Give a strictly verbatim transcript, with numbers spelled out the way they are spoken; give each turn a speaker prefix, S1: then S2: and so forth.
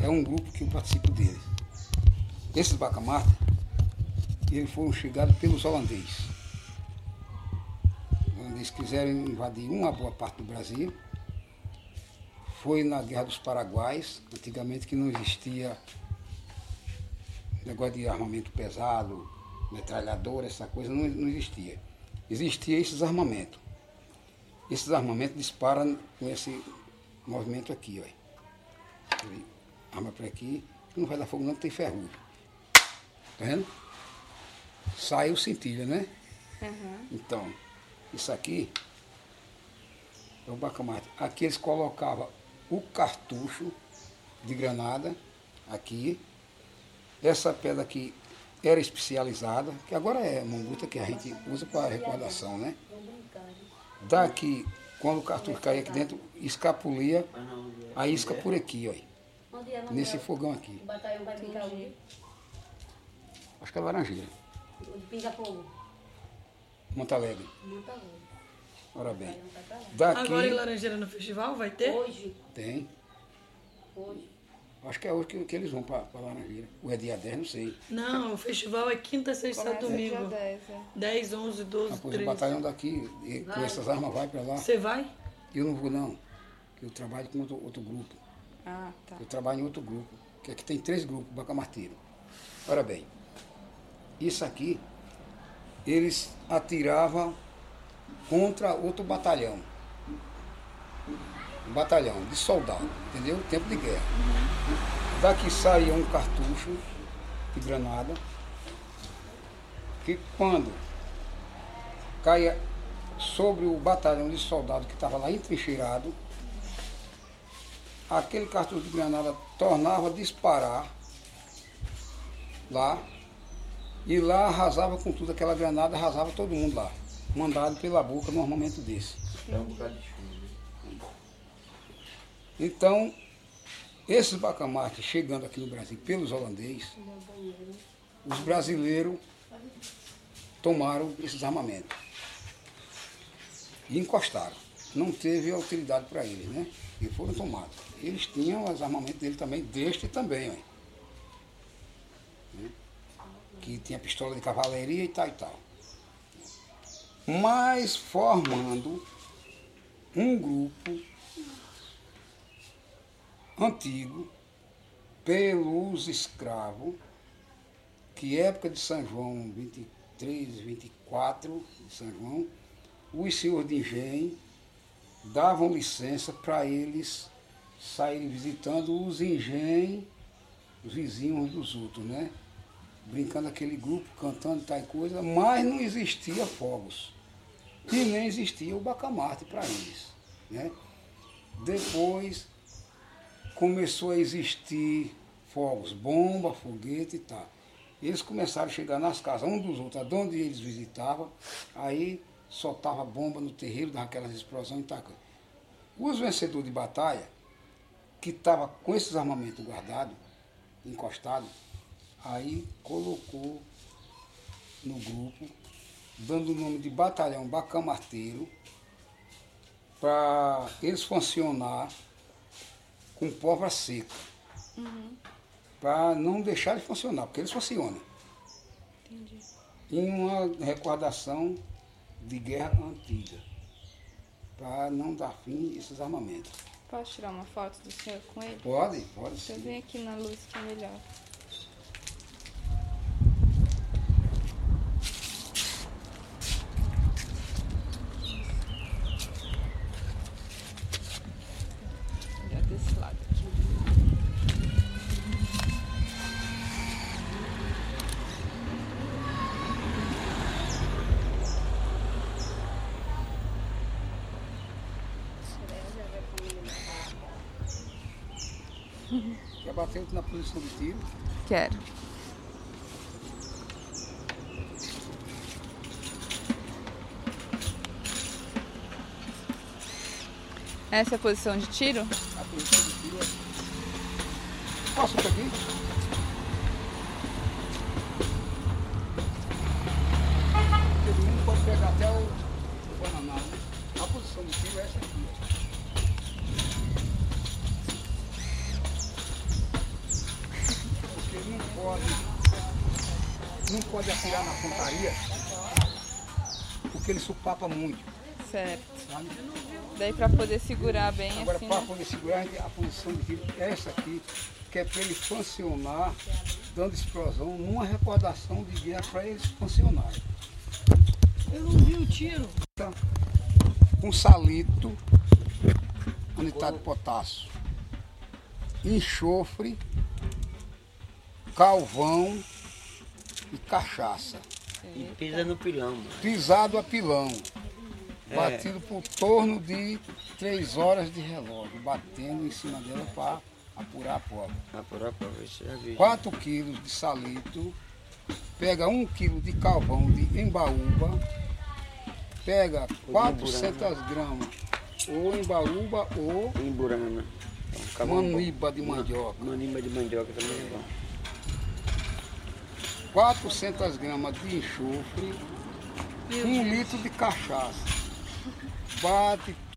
S1: é um grupo que eu participo dele. Esses bacamarte, eles foram chegados pelos holandeses. Os holandeses quiseram invadir uma boa parte do Brasil. Foi na Guerra dos Paraguaios, antigamente que não existia negócio de armamento pesado, metralhadora, essa coisa, não, não existia. Existia esses armamentos. Esses armamentos disparam com esse movimento aqui, ó. Ele arma por aqui, não vai dar fogo não, tem ferrugem. Tá vendo? Sai o cintilha, né?
S2: Uhum.
S1: Então, isso aqui é o bacamarte. Aqui eles colocavam o cartucho de granada, aqui. Essa pedra aqui era especializada, que agora é manguta que a gente usa para recordação, né? Daqui, quando o cartucho caía aqui dentro, escapulia a isca por aqui, ó. Nesse fogão aqui.
S3: O batalhão vai brincar onde?
S1: Acho que é Laranjeira.
S3: De Pinga-Fogo.
S1: Monte Alegre.
S3: Monte Alegre.
S1: Ora bem.
S3: Batalhão vai pra lá.
S1: Daqui
S4: Agora em Laranjeira no festival vai ter?
S3: Hoje.
S1: tem.
S3: Hoje.
S1: Acho que é hoje que, que eles vão para Laranjeira. Ou é dia dez, não sei.
S4: Não, o festival é quinta, sexta,
S2: Começa dia
S4: domingo.
S2: dez, é.
S4: dez, onze, doze,
S1: Depois o
S4: treze.
S1: batalhão daqui, e com essas armas, vai para lá.
S4: Você vai?
S1: Eu não vou não, que eu trabalho com outro, outro grupo.
S2: Ah, tá.
S1: Eu trabalho em outro grupo, que aqui tem três grupos, bacamarteiro. Ora bem, isso aqui, eles atiravam contra outro batalhão. Um batalhão de soldado, entendeu? Tempo de guerra. Daqui saía um cartucho de granada, que quando caía sobre o batalhão de soldado que estava lá entrincheirado, aquele cartucho de granada tornava a disparar lá, e lá arrasava com tudo, aquela granada arrasava todo mundo lá, mandado pela boca num armamento desse. Então, esses bacamartes chegando aqui no Brasil pelos holandeses, os brasileiros tomaram esses armamentos e encostaram. Não teve utilidade para eles, né? E foram tomados. Eles tinham os armamentos dele também, deste também, ó, né? Que tinha pistola de cavalaria e tal e tal. Mas formando um grupo antigo pelos escravos, que época de São João, vinte e três, vinte e quatro de São João, os senhores de engenho davam licença para eles saírem visitando os engenhos, os vizinhos dos outros, né? Brincando aquele grupo, cantando tal coisa, mas não existia fogos. E nem existia o bacamarte para eles, né? Depois começou a existir fogos, bomba, foguete e tal. Eles começaram a chegar nas casas, um dos outros, onde eles visitavam, aí soltava bomba no terreiro, dava aquelas explosões e tal. Os vencedores de batalha, que estavam com esses armamentos guardados, encostados, aí colocou no grupo, dando o nome de Batalhão Bacamarteiro, para eles funcionar com pólvora seca,
S2: Uhum.
S1: para não deixar de funcionar, porque eles funcionam.
S2: Entendi.
S1: Em uma recordação de guerra antiga, para não dar fim a esses armamentos.
S2: Posso tirar uma foto do senhor com ele?
S1: Pode, pode
S2: Eu
S1: sim.
S2: venho aqui na luz que é melhor. Olha desse lado aqui.
S1: Quer bater na posição de tiro?
S2: Quero. Essa é a posição de tiro?
S1: A posição de tiro é... Posso ir aqui? Todo mundo pode pegar até o, o bananado. A posição de tiro é essa aqui, ó. pode, não pode atirar na pontaria, porque ele supapa muito,
S2: Certo.
S1: sabe?
S2: Daí pra poder segurar bem
S1: Agora,
S2: assim,
S1: para
S2: né?
S1: poder segurar, a gente- a posição de tiro é essa aqui, que é para ele funcionar, dando explosão, numa recordação de guerra para eles funcionarem.
S4: Eu não vi o tiro.
S1: Com salito, unidade de potássio, enxofre, calvão e cachaça.
S5: E pisa no pilão, mano.
S1: Pisado a pilão,
S5: É.
S1: batido por torno de três horas de relógio, batendo em cima dela para apurar a pólvora.
S5: Apurar pra ver se já viu.
S1: quatro quilos de salito, pega um quilo de calvão de embaúba, pega quatrocentas gramas ou embaúba ou
S5: Emburana. Então,
S1: maniba de mandioca.
S5: Maniba de mandioca também é bom.
S1: quatrocentas gramas de enxofre, um litro de cachaça. Bate